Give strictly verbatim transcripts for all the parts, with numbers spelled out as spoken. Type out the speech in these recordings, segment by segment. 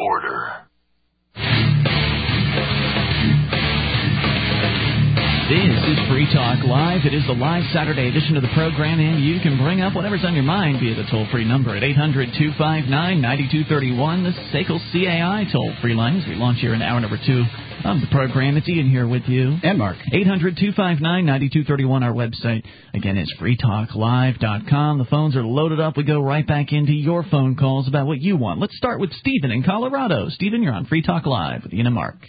order. This is Free Talk Live. It is the live Saturday edition of the program, and you can bring up whatever's on your mind via the toll-free number at eight hundred, two five nine, nine two three one, the S A C L C A I toll-free line as we launch here in hour number two of the program. It's Ian here with you. And Mark. eight hundred, two five nine, nine two three one, our website. Again, it's free talk live dot com. The phones are loaded up. We go right back into your phone calls about what you want. Let's start with Stephen in Colorado. Stephen, you're on Free Talk Live with Ian and Mark.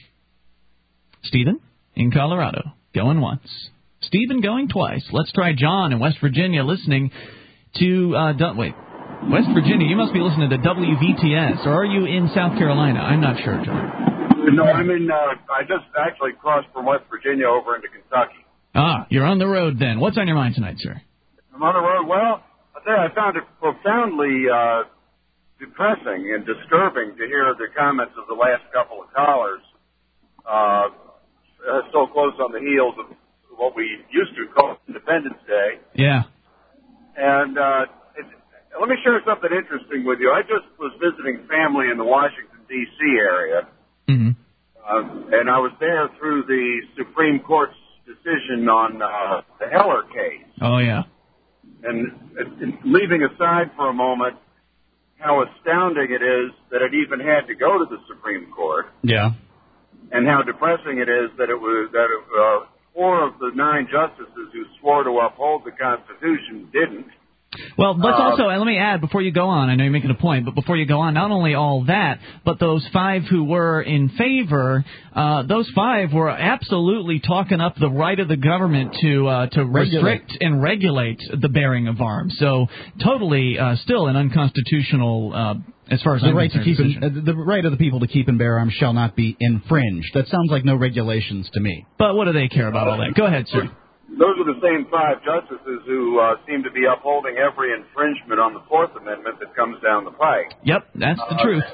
Stephen in Colorado. Going once. Stephen going twice. Let's try John in West Virginia listening to, uh, du- wait, West Virginia, you must be listening to W V T S, or are you in South Carolina? I'm not sure, John. No, I'm in, uh, I just actually crossed from West Virginia over into Kentucky. Ah, you're on the road then. What's on your mind tonight, sir? I'm on the road. Well, I tell you, I found it profoundly uh, depressing and disturbing to hear the comments of the last couple of callers. Uh, Uh, so close on the heels of what we used to call Independence Day. Yeah. And uh, it, let me share something interesting with you. I just was visiting family in the Washington, D C area, Mm-hmm. uh, and I was there through the Supreme Court's decision on uh, the Heller case. Oh, yeah. And, and leaving aside for a moment how astounding it is that it even had to go to the Supreme Court. Yeah. And how depressing it is that it was that uh, four of the nine justices who swore to uphold the Constitution didn't. Well, let's uh, also, and let me add before you go on, I know you're making a point, but before you go on, not only all that, but those five who were in favor, uh, those five were absolutely talking up the right of the government to uh, to Regulate. restrict and regulate the bearing of arms. So totally uh, still an unconstitutional, uh, as far as the I'm right to keep concerned, and, uh, the right of the people to keep and bear arms shall not be infringed. That sounds like no regulations to me. But what do they care about all that? Go ahead, sir. Those are the same five justices who uh, seem to be upholding every infringement on the Fourth Amendment that comes down the pike. Yep, that's the uh, truth.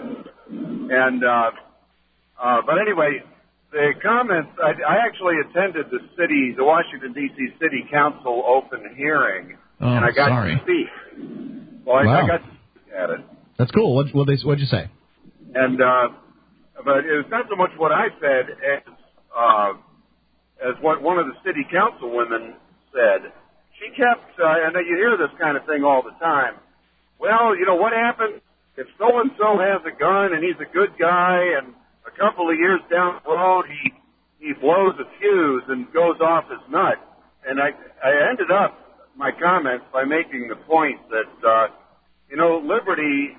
And uh, uh, but anyway, the comments. I, I actually attended the city, the Washington D C City Council open hearing, Oh, and I got sorry. to speak. Well, I, Wow. I got to speak at it. That's cool. What what they what'd you say? And uh, but it was not so much what I said as uh, as what one of the city council women said. She kept, uh, and you hear this kind of thing all the time. Well, you know what happens if so and so has a gun and he's a good guy, and a couple of years down the road he he blows a fuse and goes off his nut. And I I ended up my comments by making the point that uh, you know liberty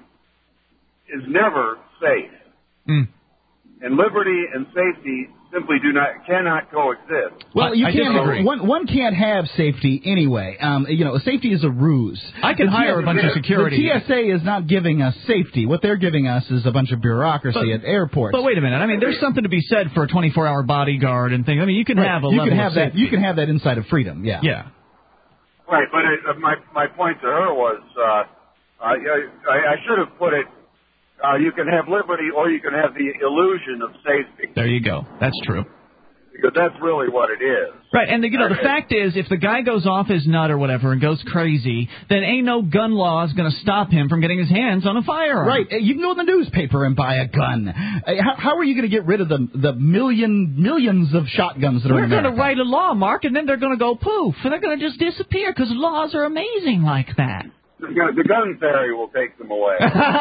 is never safe. Mm. And liberty and safety simply do not cannot coexist. Well, you I can't. disagree. One one can't have safety anyway. Um, you know, safety is a ruse. I can The hire T- a bunch of security. The T S A is not giving us safety. What they're giving us is a bunch of bureaucracy But- at airports. But wait a minute. I mean, there's something to be said for a twenty-four hour bodyguard and things. I mean, you can Right. have a you level can have of that. safety. You can have that inside of freedom. Yeah. Yeah. Right, but it, uh, my my point to her was uh, I, I I should have put it. Uh, you can have liberty, or you can have the illusion of safety, There you go. That's true. because that's really what it is. Right, and the, you know the Okay. fact is, if the guy goes off his nut or whatever and goes crazy, then ain't no gun law is going to stop him from getting his hands on a firearm. Right. Uh, You can go in the newspaper and buy a gun. Uh, How, how are you going to get rid of the the million millions of shotguns that are We're in going to America? write a law, Mark, and then they're going to go poof, and they're going to just disappear because laws are amazing like that. The gun, the gun fairy will take them away.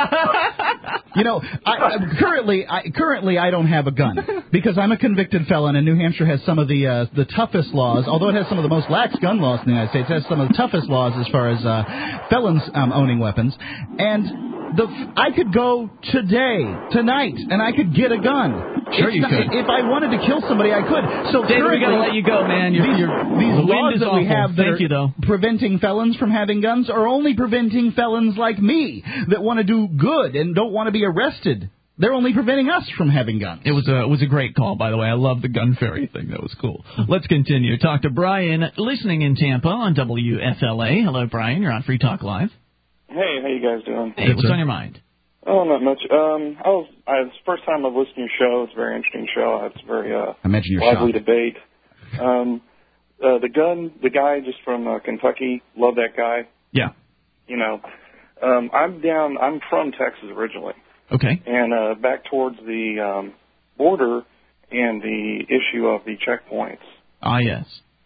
You know, I, I, currently, I, currently I don't have a gun because I'm a convicted felon, and New Hampshire has some of the uh, the toughest laws. Although it has some of the most lax gun laws in the United States, it has some of the toughest laws as far as uh, felons um, owning weapons. And the I could go today, tonight, and I could get a gun. Sure It's you not, could. If I wanted to kill somebody, I could. So David, we got to currently, let you go, man. You're, these you're, these the wind laws is that we awful. have that Thank are you, though. preventing felons from having guns are only preventing felons like me that want to do good and don't want to be arrested. They're only preventing us from having guns. It was a it was a great call, by the way. I love the gun fairy thing. That was cool. Let's continue. Talk to Brian, listening in Tampa on W F L A. Hello, Brian. You're on Free Talk Live. Hey, how you guys doing? Hey, what's on your mind? Oh, not much. Um, I was. I, it's the first time I've listened to your show. It's a very interesting show. It's a very uh, I imagine you're lively shocked. debate. Um, uh, the gun, the guy just from uh, Kentucky. Love that guy. Yeah. You know, um, I'm down. I'm from Texas originally. Okay. and uh, back towards the um, border and the issue of the checkpoints. Ah, yes.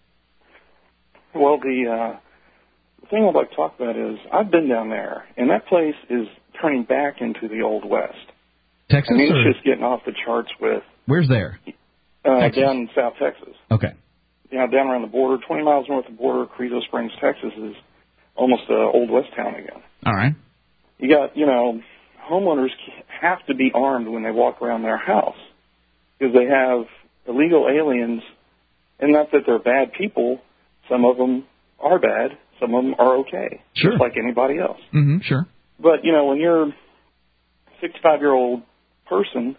Well, the, uh, the thing I'd like to talk about is I've been down there, and that place is turning back into the Old West. Texas? I mean, or? it's just getting off the charts with... Where's there? Uh, down in South Texas. Okay. You know, down around the border, twenty miles north of the border, Carrizo Springs, Texas is almost an Old West town again. All right. You got, you know, homeowners have to be armed when they walk around their house because they have illegal aliens, and not that they're bad people. Some of them are bad. Some of them are okay, Sure. just like anybody else. Mm-hmm, sure. But, you know, when you're a sixty-five-year-old person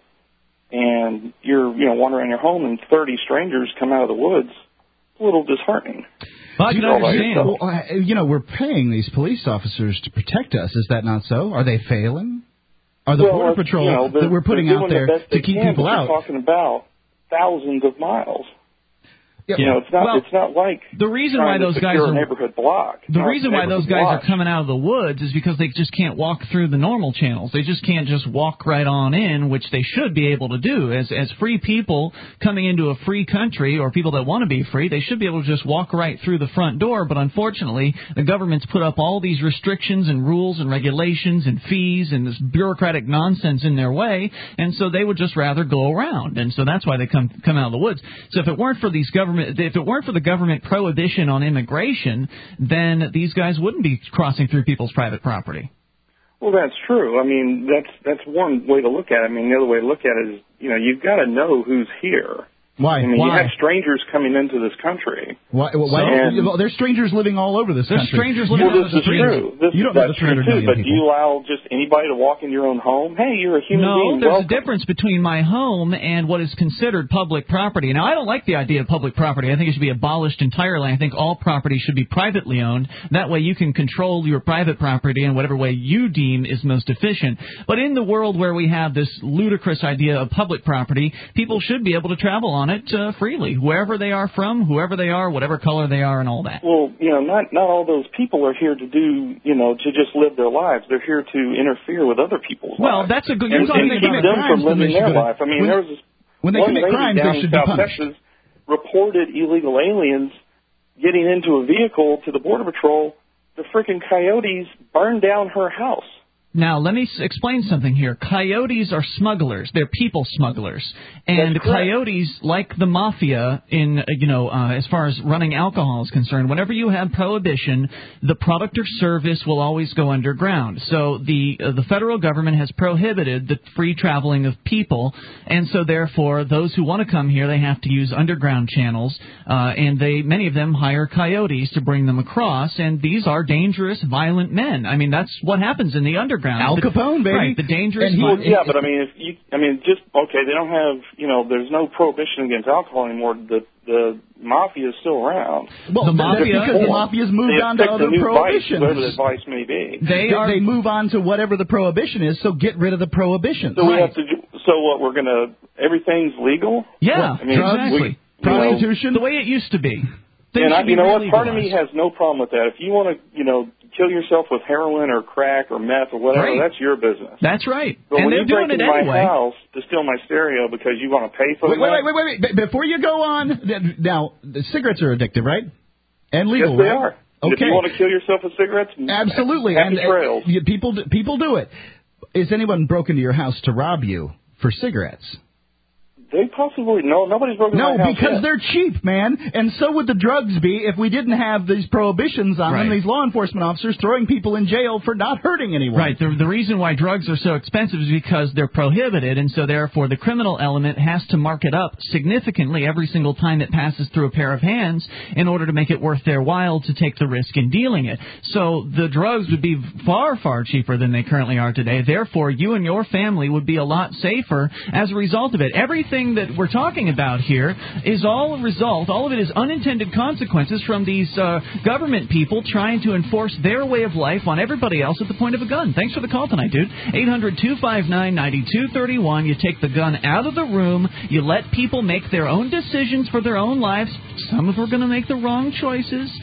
and you're, you know, wandering your home and thirty strangers come out of the woods, it's a little disheartening. Well, I can understand. Well, uh, you know, we're paying these police officers to protect us. Is that not so? Are they failing? Are the well, Border Patrol you know, that we're putting out there the to keep can, people but out? You're talking about thousands of miles. Yeah. You know, it's not. Well, it's not like the reason trying why those to guys secure are a neighborhood block. the not reason why those guys block. are coming out of the woods is because they just can't walk through the normal channels. They just can't just walk right on in, which they should be able to do. As as free people coming into a free country, or people that want to be free, they should be able to just walk right through the front door. But unfortunately, the government's put up all these restrictions and rules and regulations and fees and this bureaucratic nonsense in their way, and so they would just rather go around. And so that's why they come come out of the woods. So if it weren't for these government, if it weren't for the government prohibition on immigration, then these guys wouldn't be crossing through people's private property. Well, that's true. I mean, that's that's one way to look at it. I mean, the other way to look at it is, you know, you've got to know who's here. Why? I mean, Why? you have strangers coming into this country. Why? why And- well, there's strangers living all over this There's country. strangers living Well, on this the is street. true. This, You don't know that's the three hundred true too, million but do people. you allow just anybody to walk into your own home? Hey, you're a human No, being. there's Welcome. a difference between my home and what is considered public property. Now, I don't like the idea of public property. I think it should be abolished entirely. I think all property should be privately owned. That way you can control your private property in whatever way you deem is most efficient. But in the world where we have this ludicrous idea of public property, people should be able to travel on it uh, freely, wherever they are from, whoever they are, whatever color they are, and all that. Well, you know, not not all those people are here to do, you know, to just live their lives. They're here to interfere with other people's Well, lives. that's a good. You're and, talking and about keep them crimes, from then they living should their go to- life. I mean, when- there was this when they one commit lady crimes, down they in should be South punished. Texas reported illegal aliens getting into a vehicle to the Border Patrol. The freaking coyotes burned down her house. Now, let me s- explain something here. Coyotes are smugglers. They're people smugglers. And That's correct. coyotes, like the mafia, in, uh, you know, uh, as far as running alcohol is concerned, whenever you have prohibition, the product or service will always go underground. So the uh, the federal government has prohibited the free traveling of people, and so therefore those who want to come here, they have to use underground channels, uh, and they many of them hire coyotes to bring them across, and these are dangerous, violent men. I mean, that's what happens in the underground. Al The- Capone, baby. Right, the dangerous. And he- vi- Well, yeah, but I mean, if you, I mean, just okay. They don't have, you know, there's no prohibition against alcohol anymore. The the mafia is still around. Well, The that's mafia- because the mafia's moved They on have to picked a other new vice, whatever prohibitions. that vice may be. They They, are. they move on to whatever the prohibition is, so get rid of the prohibitions. So we Right. have to. do- So what? We're gonna. Everything's legal. Yeah, I mean, exactly. we- Prostitution. the way it used to be. Things And I, should be you know what? Part of me legalized. has no problem with that. If you want to, you know, kill yourself with heroin or crack or meth or whatever, Great. that's your business. That's right. But and when they're you break doing it into my anyway. house to steal my stereo because you want to pay for Wait, it, wait, wait, wait, wait, wait. Before you go on, th- now, the cigarettes are addictive, right? And legal, yes, they right? are. And If Okay. you want to kill yourself with cigarettes, Absolutely. happy and trails. Uh, you- people, do, people do it. Is anyone broken to your house to rob you for cigarettes? They possibly no. Nobody's broken No, my house because yet. they're cheap, man. And so would the drugs be if we didn't have these prohibitions on them, Right. these law enforcement officers throwing people in jail for not hurting anyone. Right. The, the reason why drugs are so expensive is because they're prohibited, and so therefore the criminal element has to mark it up significantly every single time it passes through a pair of hands in order to make it worth their while to take the risk in dealing it. So the drugs would be far, far cheaper than they currently are today. Therefore, you and your family would be a lot safer as a result of it. Everything that we're talking about here is all a result, all of it is unintended consequences from these uh, government people trying to enforce their way of life on everybody else at the point of a gun. Thanks for the call tonight, dude. eight hundred two five nine nine two three one. You take the gun out of the room. You let people make their own decisions for their own lives. Some of them are going to make the wrong choices.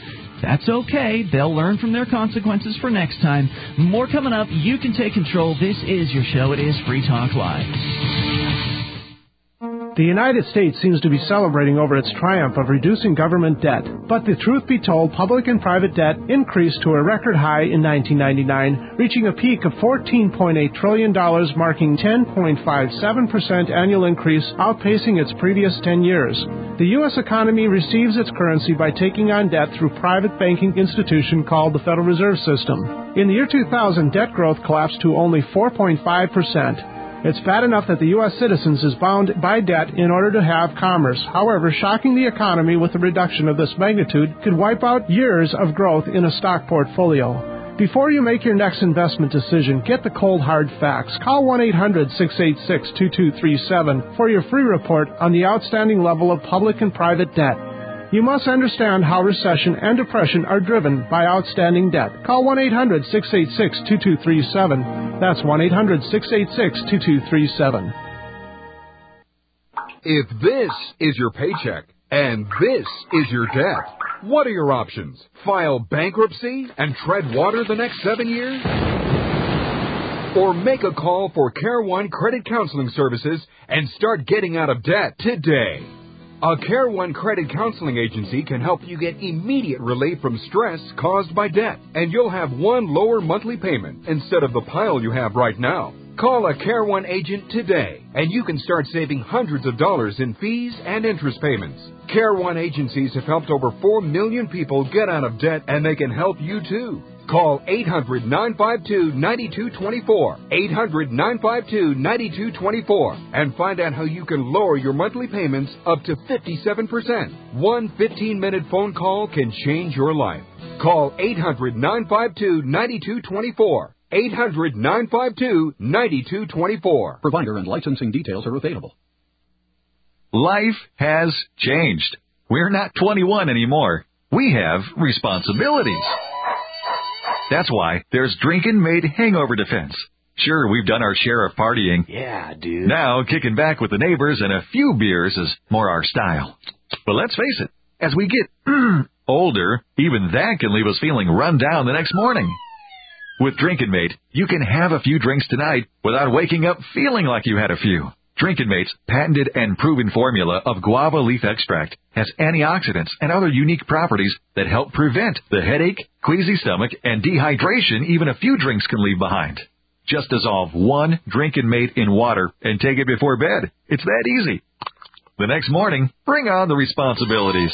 That's okay. They'll learn from their consequences for next time. More coming up. You can take control. This is your show. It is Free Talk Live. The United States seems to be celebrating over its triumph of reducing government debt. But the truth be told, public and private debt increased to a record high in nineteen ninety-nine, reaching a peak of fourteen point eight trillion dollars, marking ten point five seven percent annual increase, outpacing its previous ten years. The U S economy receives its currency by taking on debt through private banking institution called the Federal Reserve System. In the year two thousand, debt growth collapsed to only four point five percent. It's bad enough that the U S citizens is bound by debt in order to have commerce. However, shocking the economy with a reduction of this magnitude could wipe out years of growth in a stock portfolio. Before you make your next investment decision, get the cold hard facts. Call one eight hundred six eight six two two three seven for your free report on the outstanding level of public and private debt. You must understand how recession and depression are driven by outstanding debt. Call one eight hundred six eight six two two three seven. That's one eight hundred six eight six two two three seven. If this is your paycheck and this is your debt, what are your options? File bankruptcy and tread water the next seven years? Or make a call for Care One Credit Counseling Services and start getting out of debt today. A Care One Credit Counseling Agency can help you get immediate relief from stress caused by debt, and you'll have one lower monthly payment instead of the pile you have right now. Call a Care One agent today, and you can start saving hundreds of dollars in fees and interest payments. Care One agencies have helped over four million people get out of debt, and they can help you too. Call eight hundred nine five two nine two two four, eight hundred nine five two nine two two four, and find out how you can lower your monthly payments up to fifty-seven percent. One fifteen-minute phone call can change your life. Call eight hundred nine five two nine two two four, eight hundred nine five two nine two two four. Provider and licensing details are available. Life has changed. We're not twenty-one anymore. We have responsibilities. That's why there's Drinkin' Made Hangover Defense. Sure, we've done our share of partying. Yeah, dude. Now, kicking back with the neighbors and a few beers is more our style. But let's face it, as we get older, even that can leave us feeling run down the next morning. With Drinkin' Mate, you can have a few drinks tonight without waking up feeling like you had a few. Drinkin' Mate's patented and proven formula of guava leaf extract has antioxidants and other unique properties that help prevent the headache, queasy stomach, and dehydration even a few drinks can leave behind. Just dissolve one Drinkin' Mate in water and take it before bed. It's that easy. The next morning, bring on the responsibilities.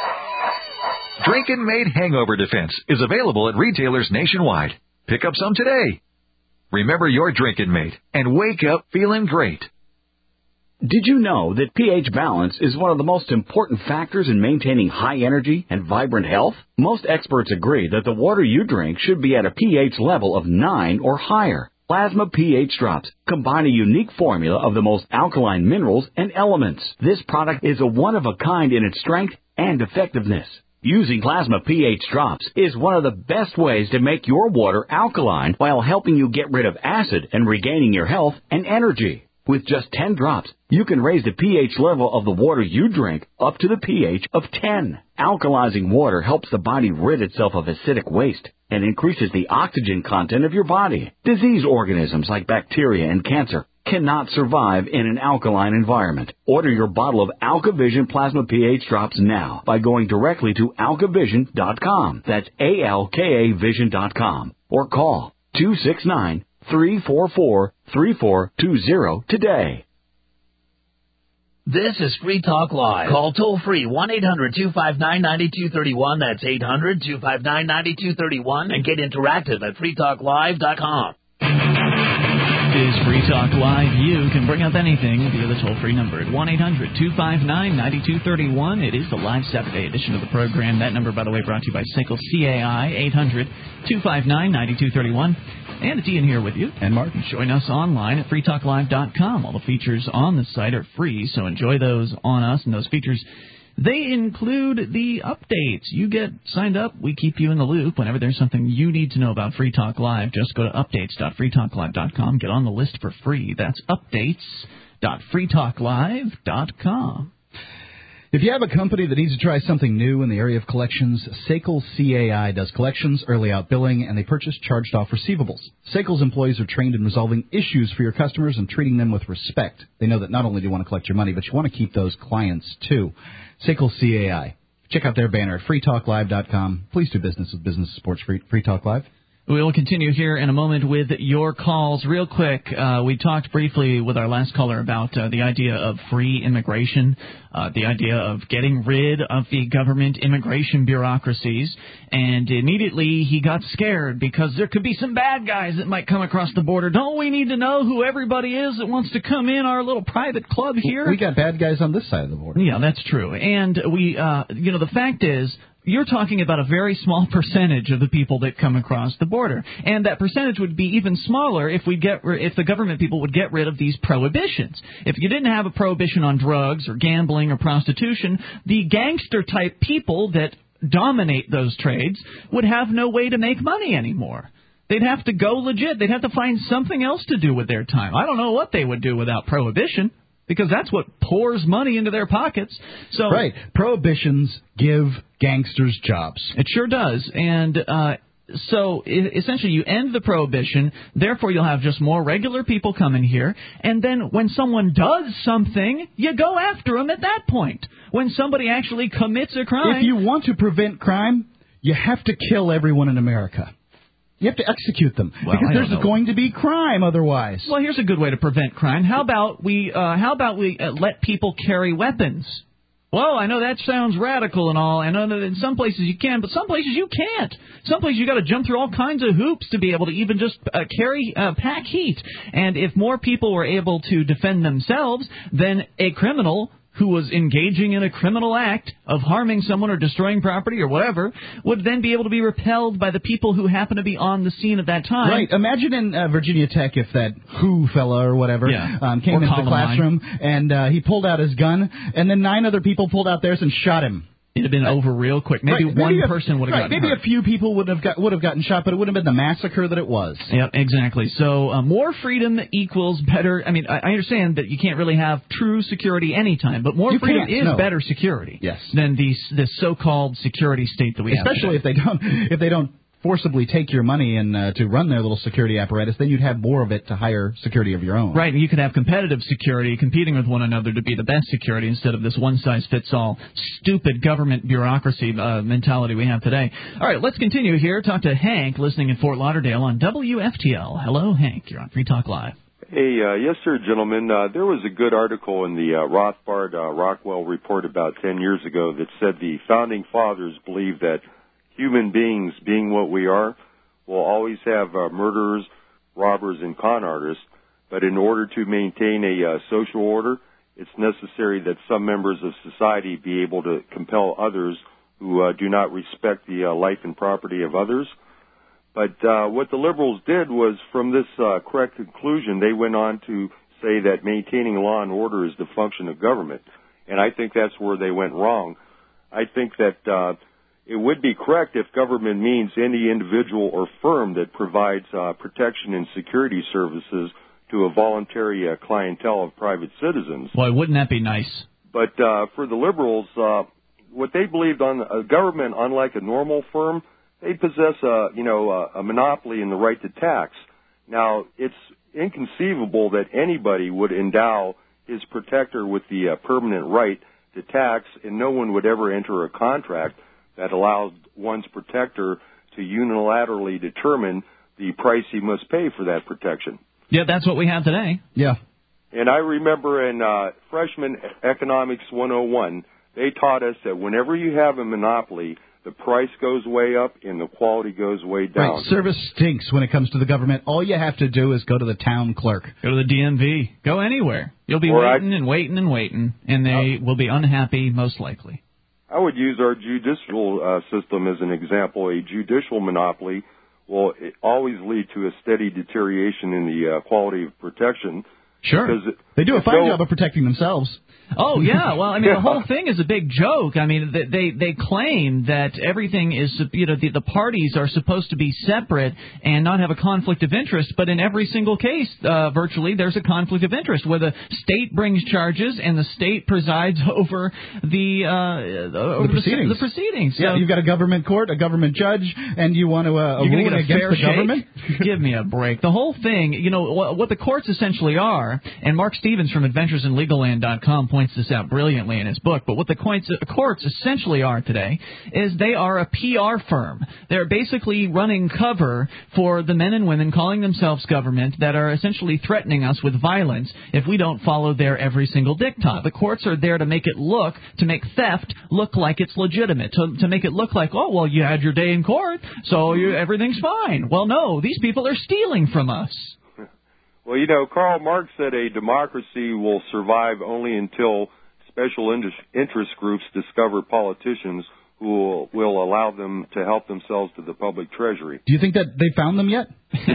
Drinkin' Mate Hangover Defense is available at retailers nationwide. Pick up some today. Remember your Drinkin' Mate and wake up feeling great. Did you know that pH balance is one of the most important factors in maintaining high energy and vibrant health? Most experts agree that the water you drink should be at a pH level of nine or higher. Plasma pH Drops combine a unique formula of the most alkaline minerals and elements. This product is a one-of-a-kind in its strength and effectiveness. Using Plasma pH Drops is one of the best ways to make your water alkaline while helping you get rid of acid and regaining your health and energy. With just ten drops, you can raise the pH level of the water you drink up to the pH of ten. Alkalizing water helps the body rid itself of acidic waste and increases the oxygen content of your body. Disease organisms like bacteria and cancer cannot survive in an alkaline environment. Order your bottle of AlkaVision Plasma pH Drops now by going directly to alkavision dot com. That's A L K A vision dot com. Or call two six nine, three four four, three four two zero today. This is Free Talk Live. Call toll-free one eight hundred two five nine nine two three one. That's eight hundred two five nine nine two three one. And get interactive at free talk live dot com. Is Free Talk Live. You can bring up anything via the toll-free number at one eight hundred two five nine nine two three one. It is the live Saturday edition of the program. That number, by the way, brought to you by Cinco C A I, eight hundred two five nine nine two three one. And it's Ian here with you. And Martin. Join us online at free talk live dot com. All the features on the site are free, so enjoy those on us. And those features, they include the updates. You get signed up, we keep you in the loop. Whenever there's something you need to know about Free Talk Live, just go to updates dot free talk live dot com. Get on the list for free. That's updates dot free talk live dot com. If you have a company that needs to try something new in the area of collections, S A C L C A I does collections, early out billing, and they purchase charged-off receivables. S A C L's employees are trained in resolving issues for your customers and treating them with respect. They know that not only do you want to collect your money, but you want to keep those clients, too. S A C L C A I. Check out their banner at free talk live dot com. Please do business with Business Supports Free, Free Talk Live. We will continue here in a moment with your calls. Real quick, uh, we talked briefly with our last caller about uh, the idea of free immigration, uh, the idea of getting rid of the government immigration bureaucracies, and immediately he got scared because there could be some bad guys that might come across the border. Don't we need to know who everybody is that wants to come in our little private club here? We got bad guys on this side of the border. Yeah, that's true. And we, uh, you know, the fact is, you're talking about a very small percentage of the people that come across the border, and that percentage would be even smaller if we get if the government people would get rid of these prohibitions. If you didn't have a prohibition on drugs or gambling or prostitution, the gangster type people that dominate those trades would have no way to make money anymore. They'd have to go legit. They'd have to find something else to do with their time. I don't know what they would do without prohibition, because that's what pours money into their pockets. So right. Prohibitions give gangsters jobs. It sure does. And uh, so essentially you end the prohibition, therefore you'll have just more regular people coming here, and then when someone does something, you go after them at that point. When somebody actually commits a crime. If you want to prevent crime, you have to kill everyone in America. You have to execute them, well, because there's know. going to be crime otherwise. Well, here's a good way to prevent crime. How about we uh, how about we uh, let people carry weapons? Well, I know that sounds radical and all. I know that in some places you can, but some places you can't. Some places you got to jump through all kinds of hoops to be able to even just uh, carry uh, pack heat. And if more people were able to defend themselves, then a criminal who was engaging in a criminal act of harming someone or destroying property or whatever would then be able to be repelled by the people who happen to be on the scene at that time. Right. Imagine in uh, Virginia Tech if that Who fella or whatever yeah. um, came or into Columbine. the classroom and uh, he pulled out his gun, and then nine other people pulled out theirs and shot him. It'd have been over real quick. Maybe right, one maybe a, person would have right, gotten maybe hurt. a few people would have got would have gotten shot, but it wouldn't have been the massacre that it was. Yeah, exactly. So uh, more freedom equals better. I mean, I, I understand that you can't really have true security anytime, but more you freedom is no. better security. Yes. Than the this so-called security state that we Especially have. Especially if they don't if they don't forcibly take your money and uh, to run their little security apparatus, then you'd have more of it to hire security of your own. Right, and you could have competitive security competing with one another to be the best security instead of this one-size-fits-all stupid government bureaucracy uh, mentality we have today. All right, let's continue here. Talk to Hank, listening in Fort Lauderdale on W F T L. Hello, Hank. You're on Free Talk Live. Hey, uh, yes, sir, gentlemen. Uh, there was a good article in the uh, Rothbard uh, Rockwell report about ten years ago that said the founding fathers believed that human beings, being what we are, will always have uh, murderers, robbers, and con artists. But in order to maintain a uh, social order, it's necessary that some members of society be able to compel others who uh, do not respect the uh, life and property of others. But uh, what the liberals did was, from this uh, correct conclusion, they went on to say that maintaining law and order is the function of government. And I think that's where they went wrong. I think that uh, it would be correct if government means any individual or firm that provides uh, protection and security services to a voluntary uh, clientele of private citizens. Boy, wouldn't that be nice? But uh, for the liberals, uh, what they believed on a government, unlike a normal firm, they possess a, you know, a, a monopoly in the right to tax. Now, it's inconceivable that anybody would endow his protector with the uh, permanent right to tax, and no one would ever enter a contract that allows one's protector to unilaterally determine the price he must pay for that protection. Yeah, that's what we have today. Yeah. And I remember in uh, freshman economics one oh one, they taught us that whenever you have a monopoly, the price goes way up and the quality goes way down. Right. Service stinks when it comes to the government. All you have to do is go to the town clerk. Go to the D M V. Go anywhere. You'll be or waiting I, and waiting and waiting, and they uh, will be unhappy most likely. I would use our judicial uh, system as an example. A judicial monopoly will always lead to a steady deterioration in the uh, quality of protection. Sure. They do a fine no, job of protecting themselves. Oh, yeah. Well, I mean, the whole thing is a big joke. I mean, they they claim that everything is, you know, the, the parties are supposed to be separate and not have a conflict of interest, but in every single case, uh, virtually, there's a conflict of interest where the state brings charges and the state presides over the, uh, over the proceedings. The, the proceedings. Yeah, so, you've got a government court, a government judge, and you want to uh, You're rule get a against fair the shake? government? Give me a break. The whole thing, you know, what, what the courts essentially are, and Mark Stevens from adventures in legal land dot com points this out brilliantly in his book, but what the courts, courts essentially are today is they are a P R firm. They're basically running cover for the men and women calling themselves government that are essentially threatening us with violence if we don't follow their every single diktat. The courts are there to make it look, to make theft look like it's legitimate, to, to make it look like, oh, well, you had your day in court, so you, everything's fine. Well, no, these people are stealing from us. Well, you know, Karl Marx said a democracy will survive only until special interest groups discover politicians who will, will allow them to help themselves to the public treasury. Do you think that they found them yet? Hey,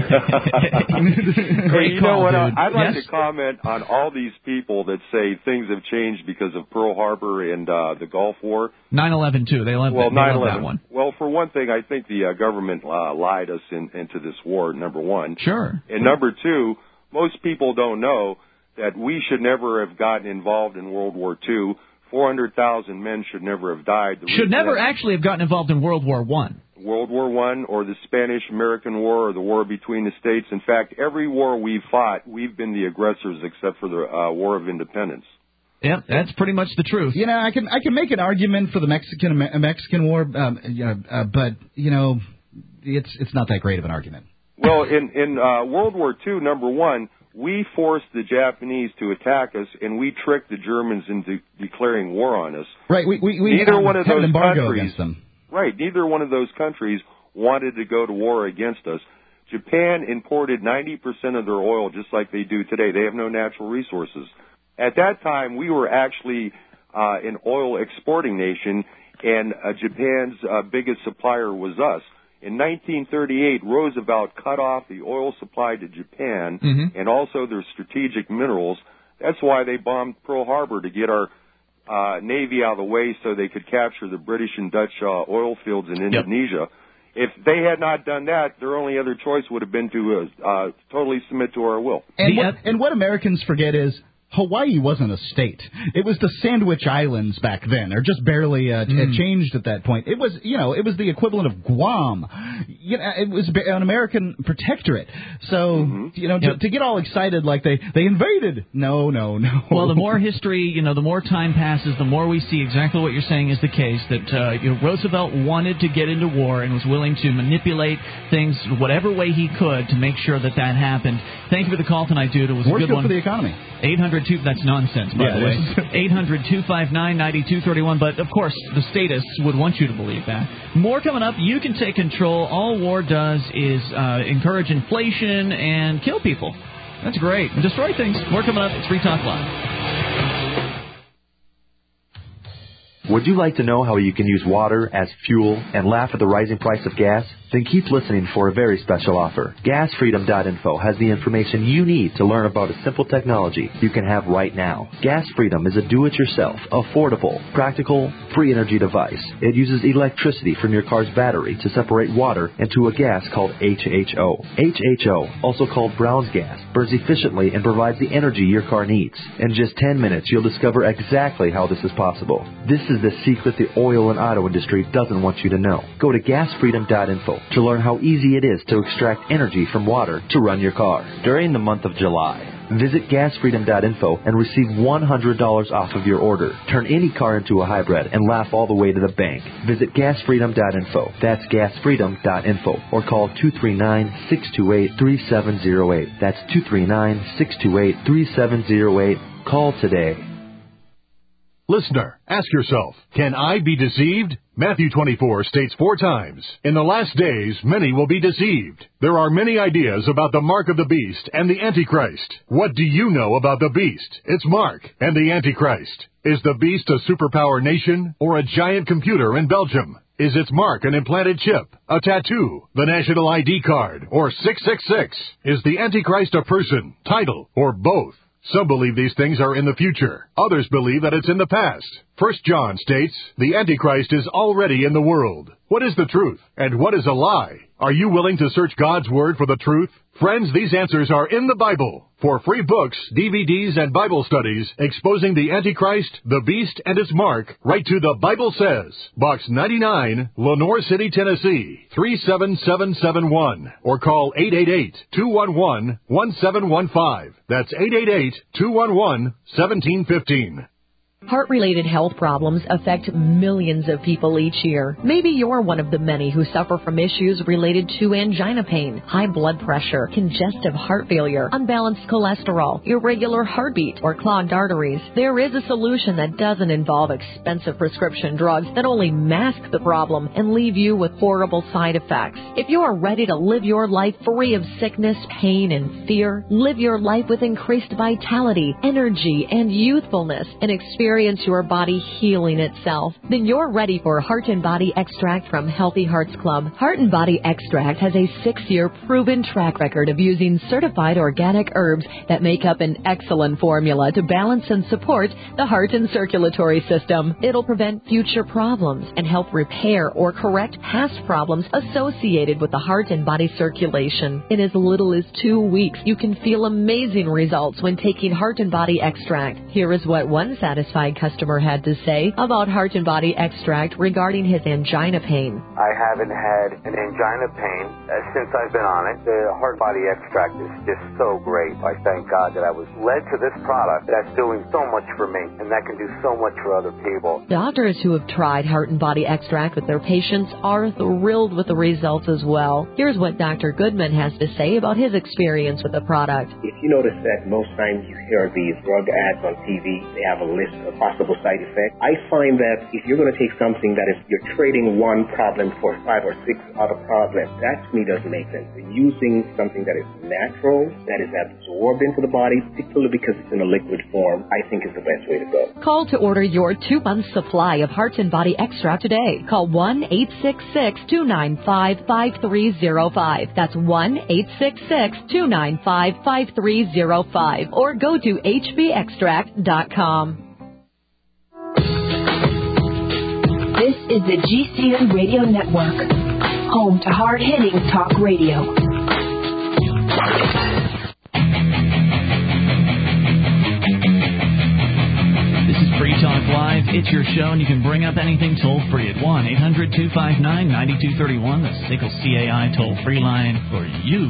you know what? I'd like yes? to comment on all these people that say things have changed because of Pearl Harbor and uh, the Gulf War. nine eleven, too. They love, well, they love that one. Well, for one thing, I think the uh, government uh, lied us in, into this war, number one. Sure. And number two, most people don't know that we should never have gotten involved in World War Two. four hundred thousand men should never have died. The should never actually have gotten involved in World War One. World War One or the Spanish-American War or the war between the states. In fact, every war we've fought, we've been the aggressors except for the uh, War of Independence. Yep, that's pretty much the truth. You know, I can I can make an argument for the Mexican Mexican War, um, you know, uh, but you know, it's it's not that great of an argument. Well, in in uh, World War Two, number one, we forced the Japanese to attack us, and we tricked the Germans into declaring war on us. Right. We we, we neither um, one of had those an embargo countries, against them. Right. Neither one of those countries wanted to go to war against us. Japan imported ninety percent of their oil just like they do today. They have no natural resources. At that time, we were actually uh, an oil exporting nation, and uh, Japan's uh, biggest supplier was us. In nineteen thirty-eight, Roosevelt cut off the oil supply to Japan mm-hmm. and also their strategic minerals. That's why they bombed Pearl Harbor, to get our uh, Navy out of the way so they could capture the British and Dutch uh, oil fields in Indonesia. Yep. If they had not done that, their only other choice would have been to uh, uh, totally submit to our will. And what, and what Americans forget is Hawaii wasn't a state. It was the Sandwich Islands back then. They're just barely uh, mm. changed at that point. It was, you know, it was the equivalent of Guam. You know, it was an American protectorate. So, mm-hmm. you know, to, yep. to get all excited like they, they invaded. No, no, no. Well, the more history, you know, the more time passes, the more we see exactly what you're saying is the case, that uh, you know, Roosevelt wanted to get into war and was willing to manipulate things whatever way he could to make sure that that happened. Thank you for the call tonight, dude. It was War's a good good one. for the economy. eight hundred two That's nonsense, by yeah, the way. eight hundred two five nine nine two three one. But, of course, the statists would want you to believe that. More coming up. You can take control. All war does is uh, encourage inflation and kill people. That's great. And destroy things. More coming up. It's Free Talk Live. Would you like to know how you can use water as fuel and laugh at the rising price of gas? Then keep listening for a very special offer. gas freedom dot info has the information you need to learn about a simple technology you can have right now. Gas Freedom is a do-it-yourself, affordable, practical, free energy device. It uses electricity from your car's battery to separate water into a gas called H H O. H H O, also called Brown's gas, burns efficiently and provides the energy your car needs. In just ten minutes, you'll discover exactly how this is possible. This is the secret the oil and auto industry doesn't want you to know. Go to gas freedom dot info to learn how easy it is to extract energy from water to run your car. During the month of July, visit gas freedom dot info and receive one hundred dollars off of your order. Turn any car into a hybrid and laugh all the way to the bank. Visit gas freedom dot info. That's gas freedom dot info. Or call two three nine, six two eight, three seven zero eight. That's two three nine, six two eight, three seven zero eight. Call today. Listener, ask yourself, can I be deceived? Matthew twenty-four states four times, in the last days many will be deceived. There are many ideas about the mark of the beast and the Antichrist. What do you know about the beast, its mark, and the Antichrist? Is the beast a superpower nation or a giant computer in Belgium? Is its mark an implanted chip, a tattoo, the national I D card, or six six six? Is the Antichrist a person, title, or both? Some believe these things are in the future. Others believe that it's in the past. First John states, the Antichrist is already in the world. What is the truth? And what is a lie? Are you willing to search God's Word for the truth? Friends, these answers are in the Bible. For free books, D V Ds, and Bible studies exposing the Antichrist, the Beast, and its mark, write to The Bible Says, Box ninety-nine, Lenore City, Tennessee, three seven seven seven one, or call eight eight eight, two one one, one seven one five. That's eight eight eight, two one one, one seven one five. Heart-related health problems affect millions of people each year. Maybe you're one of the many who suffer from issues related to angina pain, high blood pressure, congestive heart failure, unbalanced cholesterol, irregular heartbeat, or clogged arteries. There is a solution that doesn't involve expensive prescription drugs that only mask the problem and leave you with horrible side effects. If you are ready to live your life free of sickness, pain, and fear, live your life with increased vitality, energy, and youthfulness, and experience Experience your body healing itself, then you're ready for Heart and Body Extract from Healthy Hearts Club. Heart and Body Extract has a six-year proven track record of using certified organic herbs that make up an excellent formula to balance and support the heart and circulatory system. It'll prevent future problems and help repair or correct past problems associated with the heart and body circulation. In as little as two weeks, you can feel amazing results when taking Heart and Body Extract. Here is what one satisfied customer had to say about Heart and Body Extract regarding his angina pain. I haven't had an angina pain uh, since I've been on it. The Heart Body Extract is just so great. I thank God that I was led to this product that's doing so much for me, and that can do so much for other people. Doctors who have tried Heart and Body Extract with their patients are thrilled with the results as well. Here's what Doctor Goodman has to say about his experience with the product. If you notice that most times you hear these drug ads on T V, they have a list of possible side effects. I find that if you're going to take something that is, you're trading one problem for five or six other problems, that to me doesn't make sense. Using something that is natural, that is absorbed into the body, particularly because it's in a liquid form, I think is the best way to go. Call to order your two-month supply of Heart and Body Extract today. Call one eight six six, two nine five, five three zero five. That's one eight six six, two nine five, five three zero five. Or go to H B extract dot com. This is the G C N Radio Network, home to hard-hitting talk radio. This is Free Talk Live. It's your show, and you can bring up anything toll-free at one eight hundred two five nine nine two three one. The S I C L C A I toll-free line for you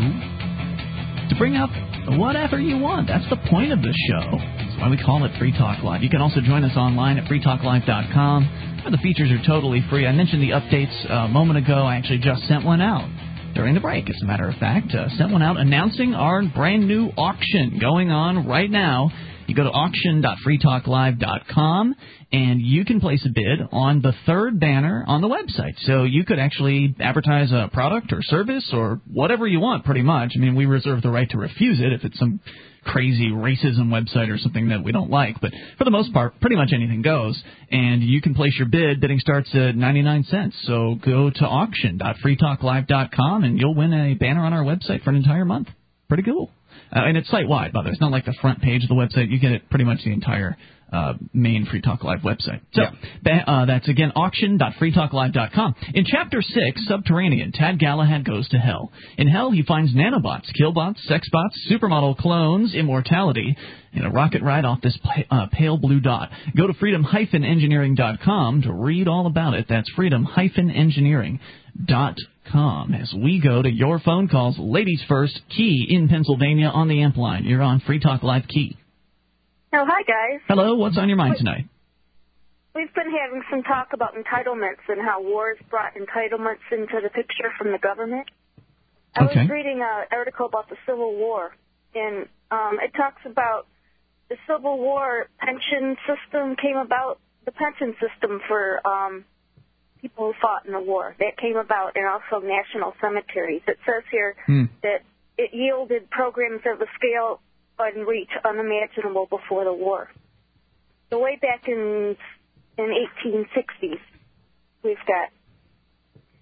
to bring up whatever you want. That's the point of the show. That's why we call it Free Talk Live. You can also join us online at free talk live dot com. The features are totally free. I mentioned the updates a moment ago. I actually just sent one out during the break, as a matter of fact. Uh, sent one out announcing our brand new auction going on right now. You go to auction dot free talk live dot com, and you can place a bid on the third banner on the website. So you could actually advertise a product or service or whatever you want, pretty much. I mean, we reserve the right to refuse it if it's some crazy racism website or something that we don't like. But for the most part, pretty much anything goes. And you can place your bid. Bidding starts at ninety-nine cents. So go to auction dot free talk live dot com, and you'll win a banner on our website for an entire month. Pretty cool. Uh, and it's site-wide, by the way. It's not like the front page of the website. You get it pretty much the entire uh, main Free Talk Live website. So yeah. uh, that's, again, auction dot free talk live dot com. In Chapter six, Subterranean, Tad Galahad goes to hell. In hell, he finds nanobots, killbots, sexbots, supermodel clones, immortality, and a rocket ride off this uh, pale blue dot. Go to freedom dash engineering dot com to read all about it. That's freedom dash engineering dot com. As we go to your phone calls, ladies first, Key in Pennsylvania on the amp line. You're on Free Talk Live, Key. Oh, hi, guys. Hello, what's on your mind tonight? We've been having some talk about entitlements and how wars brought entitlements into the picture from the government. I okay. was reading an article about the Civil War, and um, it talks about the Civil War pension system came about, the pension system for um, people who fought in the war. That came about, and also national cemeteries. It says here hmm. that it yielded programs of a scale and reach unimaginable before the war. So way back in in eighteen sixties, we've got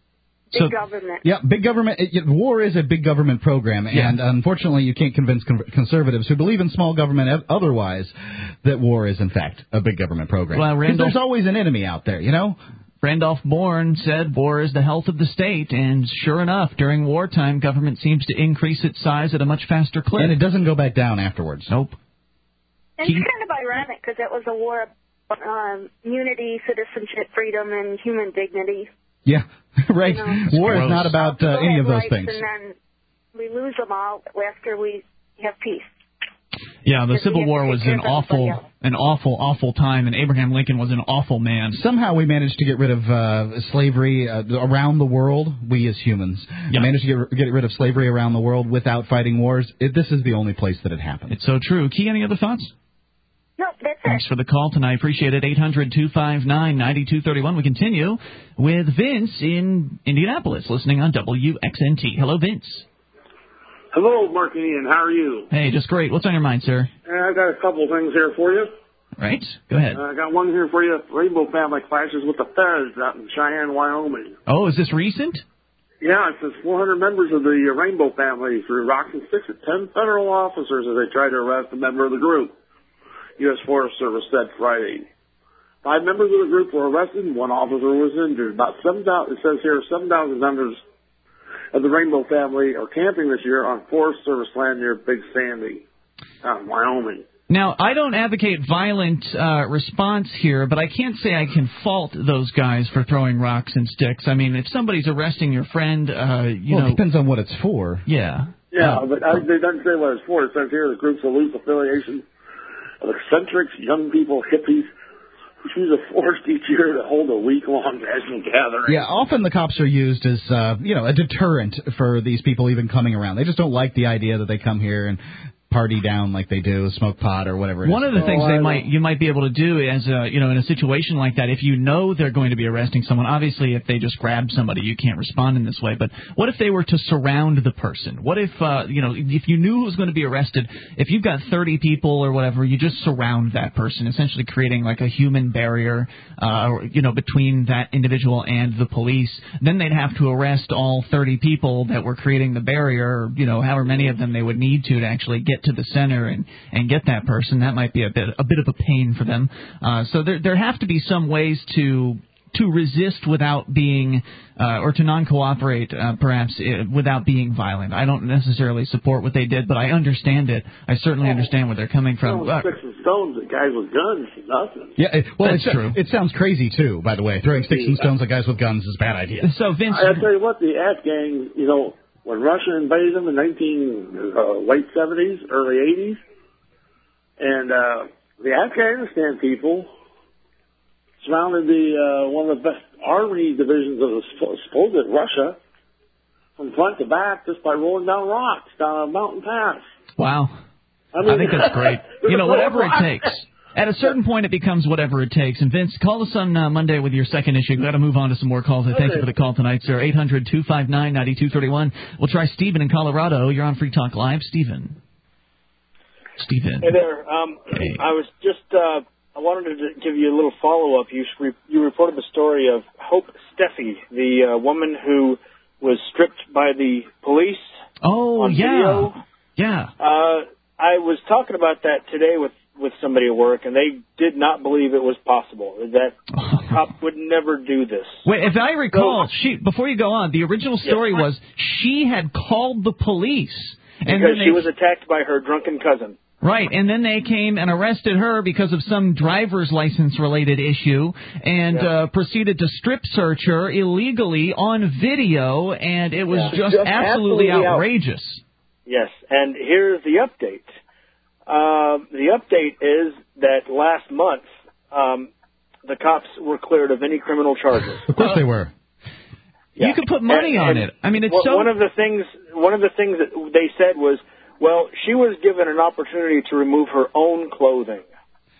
Big So, government. Yeah, big government. It, war is a big government program, Yeah. and unfortunately, you can't convince con- conservatives who believe in small government ev- otherwise that war is in fact a big government program. Well, 'Cause Randolph- there's always an enemy out there, you know. Randolph Bourne said war is the health of the state, and sure enough, during wartime, government seems to increase its size at a much faster clip. And it doesn't go back down afterwards. Nope. And it's kind of ironic because it was a war of um, unity, citizenship, freedom, and human dignity. Yeah, right. You know, War is not about uh, People any have of those rights, things. And then we lose them all after we have peace. Yeah, the Because we Civil have War to was take care an of everybody awful, else. an awful, awful time, and Abraham Lincoln was an awful man. Somehow we managed to get rid of uh, slavery uh, around the world. We as humans Yeah. managed to get, get rid of slavery around the world without fighting wars. It, this is the only place that it happened. It's so true. Key, any other thoughts? No, that's Thanks for the call tonight. Appreciate it. eight hundred two five nine nine two three one. We continue with Vince in Indianapolis, listening on W X N T. Hello, Vince. Hello, Mark and Ian. How are you? Hey, just great. What's on your mind, sir? Uh, I got a couple of things here for you. Right? Go ahead. Uh, I got one here for you. Rainbow family clashes with the feds out in Cheyenne, Wyoming. Oh, is this recent? Yeah, it says four hundred members of the uh, Rainbow family threw rocks and sticks at ten federal officers as they tried to arrest a member of the group, U S Forest Service said Friday. Five members of the group were arrested and one officer was injured. About seven thousand, it says here, seven thousand members of the Rainbow family are camping this year on Forest Service land near Big Sandy, out in Wyoming. Now, I don't advocate violent uh, response here, but I can't say I can fault those guys for throwing rocks and sticks. I mean, if somebody's arresting your friend, uh, you well, know... it depends on what it's for. Yeah. Yeah, Uh, but I, it doesn't say what it's for. It says here the group's a loose affiliation of eccentrics, young people, hippies, who choose a forest each year to hold a week-long national gathering. Yeah, often the cops are used as, uh, you know, a deterrent for these people even coming around. They just don't like the idea that they come here and party down like they do, smoke pot or whatever it One is. of the things Oh, they I might you might be able to do is, uh, you know, in a situation like that, if you know they're going to be arresting someone, obviously if they just grab somebody, you can't respond in this way. But what if they were to surround the person? What if, uh, you know, if you knew who was going to be arrested, if you've got thirty people or whatever, you just surround that person, essentially creating like a human barrier, uh, you know, between that individual and the police. Then they'd have to arrest all thirty people that were creating the barrier, you know, however many of them they would need to to actually get to the center and and get that person. That might be a bit a bit of a pain for them. Uh, so there there have to be some ways to to resist without being uh, or to non-cooperate, uh, perhaps uh, without being violent. I don't necessarily support what they did, but I understand it. I certainly understand where they're coming from. Throwing sticks and stones at guys with guns is nothing. Yeah, it, well, That's it's, true. It sounds crazy, too, by the way. Throwing sticks and stones at guys with guns is a bad idea. So, Vince... I, I tell you what, the Afghans, you know, when Russia invaded them in nineteen uh, late seventies, early eighties, and uh, the Afghanistan people surrounded the uh, one of the best army divisions of the supposed Russia from front to back just by rolling down rocks down a mountain pass. Wow. I, mean, I think that's great. You know, whatever it takes. At a certain point, it becomes whatever it takes. And, Vince, call us on uh, Monday with your second issue. We've got to move on to some more calls. I thank Okay. you for the call tonight, sir. eight hundred two five nine nine two three one. We'll try Stephen in Colorado. You're on Free Talk Live. Stephen. Stephen. Hey there. Um, Hey. I was just, uh, I wanted to give you a little follow-up. You, re- you reported the story of Hope Steffi, the uh, woman who was stripped by the police Oh, on yeah. video. Yeah. Uh, I was talking about that today with, with somebody at work, and they did not believe it was possible. That cop would never do this. Wait, if I recall, she before you go on, the original story Yes. was she had called the police. And Because then she they, was attacked by her drunken cousin. Right, and then they came and arrested her because of some driver's license-related issue and Yeah. uh, proceeded to strip search her illegally on video, and it was Yeah. just, Just absolutely, absolutely out- outrageous. Yes, and here's the update. Uh, the update is that last month, um, the cops were cleared of any criminal charges. Of course they were. You could put money And- on and it. I mean, it's one- so... One of the things, one of the things that they said was, well, she was given an opportunity to remove her own clothing.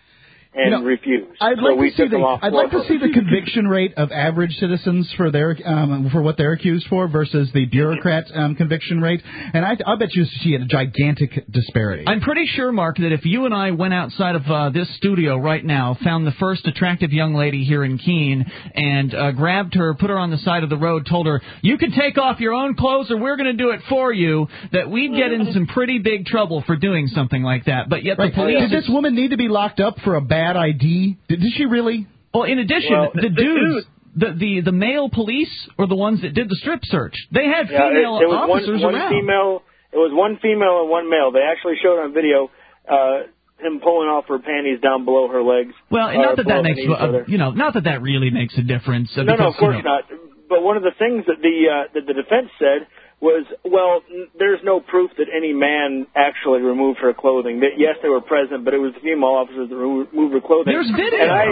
and you know, refused. I'd so like we to see took them the off I'd like to for- see the conviction rate of average citizens for their um, for what they're accused for versus the bureaucrat um, conviction rate, and I I bet you see a gigantic disparity. I'm pretty sure, Mark, that if you and I went outside of uh, this studio right now, found the first attractive young lady here in Keene, and uh, grabbed her, put her on the side of the road, told her, you can take off your own clothes or we're going to do it for you, that we'd get in some pretty big trouble for doing something like that. But yet Right. the police... Did this woman need to be locked up for a bad I D? Did, did she really? Well, in addition, Well, the the dudes... The, the the male police were the ones that did the strip search. They had Yeah, female it, it was officers one, one around. female. It was one female and one male. They actually showed on video uh, him pulling off her panties down below her legs. Well, and uh, not that that below makes her knees, uh, rather. you know, not that that really makes a difference. Uh, No, no, because, of course you know, not. But one of the things that the uh, that the defense said was, well, n- there's no proof that any man actually removed her clothing. That yes, they were present, but it was the female officers that remo- removed her clothing. There's video. And I,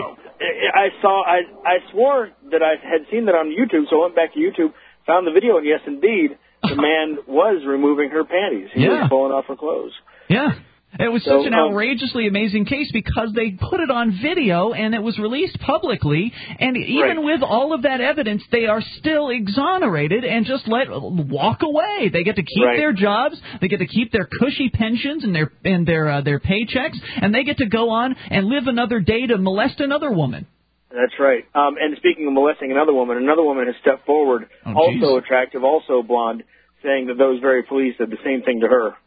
I saw, I, I swore that I had seen that on YouTube, so I went back to YouTube, found the video, and yes, indeed, the man was removing her panties. He Yeah. was pulling off her clothes. Yeah. It was So, such an um, outrageously amazing case because they put it on video and it was released publicly. And even Right. with all of that evidence, they are still exonerated and just let walk away. They get to keep Right. their jobs, they get to keep their cushy pensions and their and their uh, their paychecks, and they get to go on and live another day to molest another woman. That's right. Um, and speaking of molesting another woman, another woman has stepped forward, Oh, also geez. attractive, also blonde, saying that those very police did the same thing to her.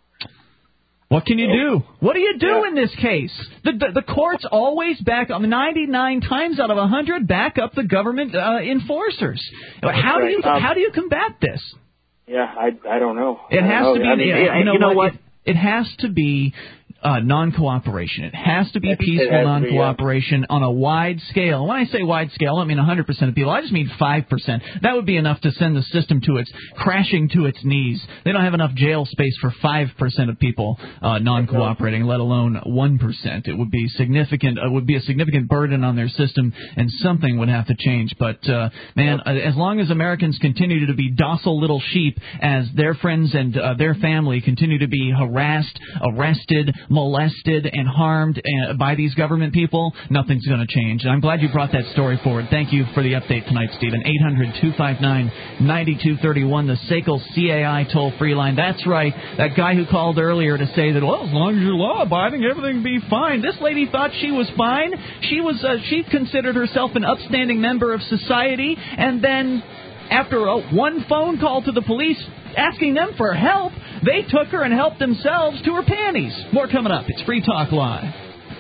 What can you do? What do you do Yeah. in this case? The, the the courts always back up, ninety-nine times out of one hundred, back up the government uh, enforcers. How do you right. Um, how do you combat this? Yeah, I I don't know. It I don't has know. to be. I mean, you it- know, you know what? what? It, it has to be uh, non-cooperation. It has to be It- it peaceful has to be, non-cooperation on a wide scale. When I say wide scale, I don't mean one hundred percent of people. I just mean five percent. That would be enough to send the system to its crashing to its knees. They don't have enough jail space for five percent of people uh, non-cooperating, let alone one percent. It would be significant. It would be a significant burden on their system, and something would have to change. But uh, man, uh, as long as Americans continue to be docile little sheep, as their friends and uh, their family continue to be harassed, arrested, molested, and harmed uh, by these government people, nothing's going to change. And I'm glad you brought that story forward. Thank you for the update tonight, Stephen. eight hundred two five nine nine two three one, the S A C L C A I toll-free line. That's right, that guy who called earlier to say that, well, as long as you're law-abiding, everything will be fine. This lady thought she was fine. She was, uh, she considered herself an upstanding member of society, and then after a, one phone call to the police asking them for help, they took her and helped themselves to her panties. More coming up. It's Free Talk Live.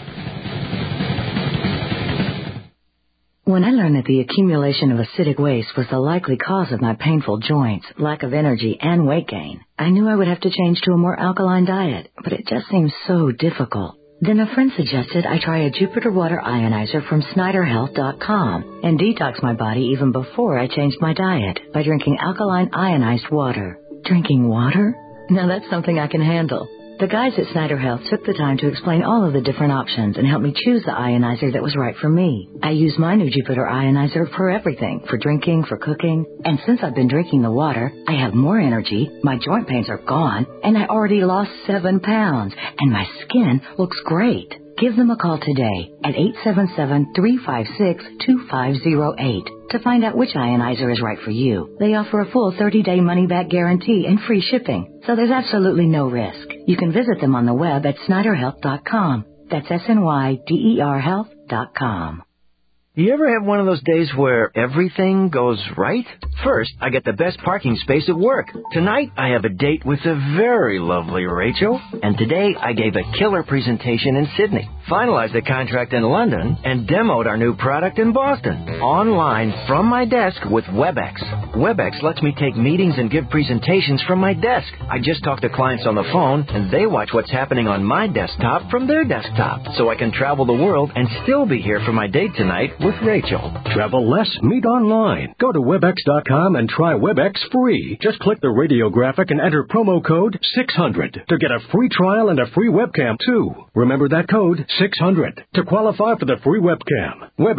When I learned that the accumulation of acidic waste was the likely cause of my painful joints, lack of energy, and weight gain, I knew I would have to change to a more alkaline diet, but it just seemed so difficult. Then a friend suggested I try a Jupiter Water Ionizer from Snyder Health dot com and detox my body even before I changed my diet by drinking alkaline ionized water. Drinking water? Now that's something I can handle. The guys at Snyder Health took the time to explain all of the different options and help me choose the ionizer that was right for me. I use my new Jupiter Ionizer for everything, for drinking, for cooking. And since I've been drinking the water, I have more energy, my joint pains are gone, and I already lost seven pounds, and my skin looks great. Give them a call today at eight seven seven, three five six, two five zero eight to find out which ionizer is right for you. They offer a full thirty-day money-back guarantee and free shipping, so there's absolutely no risk. You can visit them on the web at Snyder Health dot com. That's S N Y D E R health dot com. You ever have one of those days where everything goes right? First, I get the best parking space at work. Tonight, I have a date with the very lovely Rachel. And today, I gave a killer presentation in Sydney, finalized a contract in London, and demoed our new product in Boston. Online from my desk with WebEx. WebEx lets me take meetings and give presentations from my desk. I just talk to clients on the phone, and they watch what's happening on my desktop from their desktop. So I can travel the world and still be here for my date tonight with Rachel. Travel less, meet online. Go to webex dot com and try WebEx free. Just click the radio graphic and enter promo code six hundred to get a free trial and a free webcam, too. Remember that code, six hundred, to qualify for the free webcam. WebEx,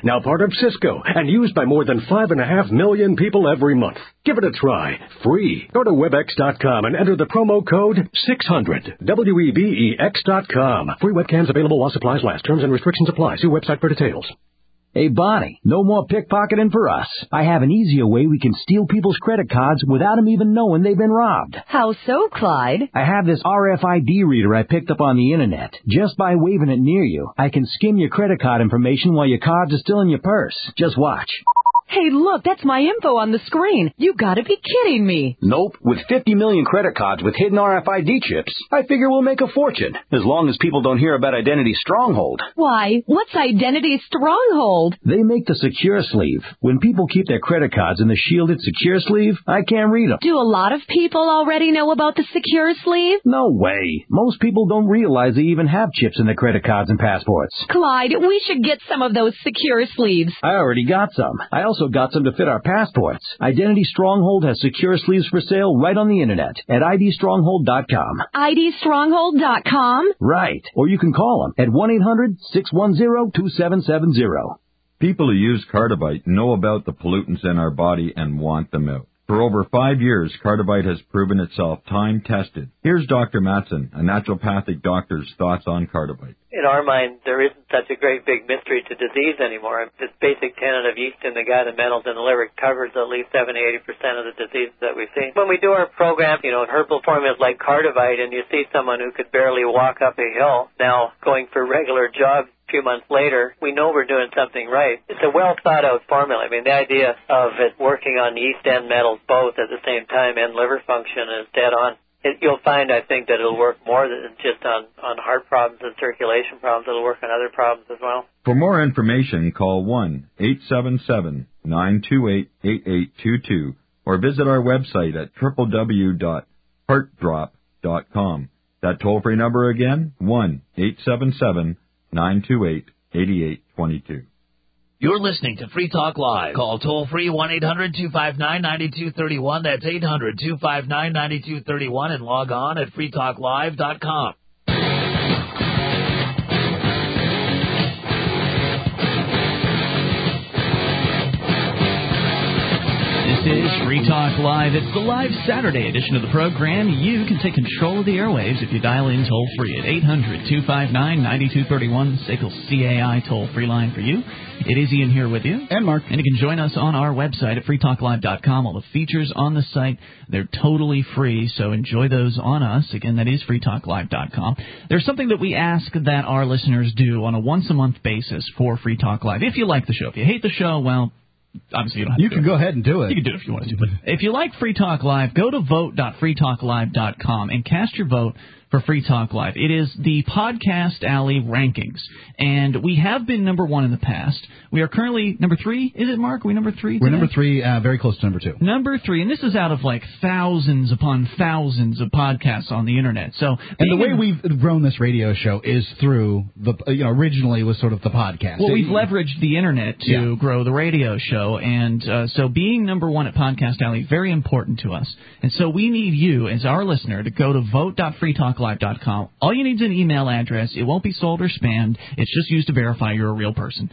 now part of Cisco, and used by more than five and a half million people every month. Give it a try, free. Go to Webex dot com and enter the promo code six hundred, W E B E X dot com. Free webcams available while supplies last. Terms and restrictions apply. See website for details. Hey, Bonnie, no more pickpocketing for us. I have an easier way we can steal people's credit cards without them even knowing they've been robbed. How so, Clyde? I have this R F I D reader I picked up on the internet. Just by waving it near you, I can skim your credit card information while your cards are still in your purse. Just watch. Hey, look, that's my info on the screen. You gotta be kidding me. Nope. With fifty million credit cards with hidden R F I D chips, I figure we'll make a fortune, as long as people don't hear about Identity Stronghold. Why? What's Identity Stronghold? They make the secure sleeve. When people keep their credit cards in the shielded secure sleeve, I can't read them. Do a lot of people already know about the secure sleeve? No way. Most people don't realize they even have chips in their credit cards and passports. Clyde, we should get some of those secure sleeves. I already got some. I also got some to fit our passports. Identity Stronghold has secure sleeves for sale right on the internet at I D stronghold dot com. I D stronghold dot com? Right. Or you can call them at one eight hundred, six one zero, two seven seven zero. People who use Cardivite know about the pollutants in our body and want them out. For over five years, Cardivite has proven itself time-tested. Here's Doctor Matson, a naturopathic doctor's thoughts on Cardivite. In our mind, there isn't such a great big mystery to disease anymore. This basic tenet of yeast in the gut and metals in the liver covers at least seventy to eighty percent of the diseases that we see. When we do our program, you know, herbal formulas like Cardivite, and you see someone who could barely walk up a hill now going for regular jogs a few months later, we know we're doing something right. It's a well-thought-out formula. I mean, the idea of it working on yeast and metals both at the same time and liver function is dead on. It, you'll find, I think, that it'll work more than just on, on heart problems and circulation problems. It'll work on other problems as well. For more information, call one eight seven seven, nine two eight, eight eight two two or visit our website at w w w dot heart drop dot com. That toll-free number again, one eight seven seven, nine two eight, eight eight two two. You're listening to Free Talk Live. Call toll-free one eight hundred, two five nine, nine two three one. That's eight hundred, two five nine, nine two three one and log on at free talk live dot com. This is Free Talk Live. It's the live Saturday edition of the program. You can take control of the airwaves if you dial in toll-free at eight hundred, two five nine, nine two three one, S A C L C A I toll-free line for you. It is Ian here with you. And Mark. And you can join us on our website at free talk live dot com. All the features on the site, they're totally free, so enjoy those on us. Again, that is free talk live dot com. There's something that we ask that our listeners do on a once-a-month basis for Free Talk Live. If you like the show. If you hate the show, well, obviously you don't have you to can do go it. ahead and do it. You can do it if you want to. But if you like Free Talk Live, go to vote dot free talk live dot com and cast your vote for Free Talk Live. It is the Podcast Alley rankings, and we have been number one in the past. We are currently number three. Is it, Mark? Are we number three today? We're number three, uh, very close to number two. Number three, and this is out of like thousands upon thousands of podcasts on the internet. So, and the way we've grown this radio show is through the, you know, originally was sort of the podcast. Well, we've leveraged the internet to yeah. grow the radio show, and uh, so being number one at Podcast Alley, very important to us. And so we need you, as our listener, to go to vote dot free talk live dot com. All you need is an email address. It won't be sold or spammed. It's just used to verify you're a real person.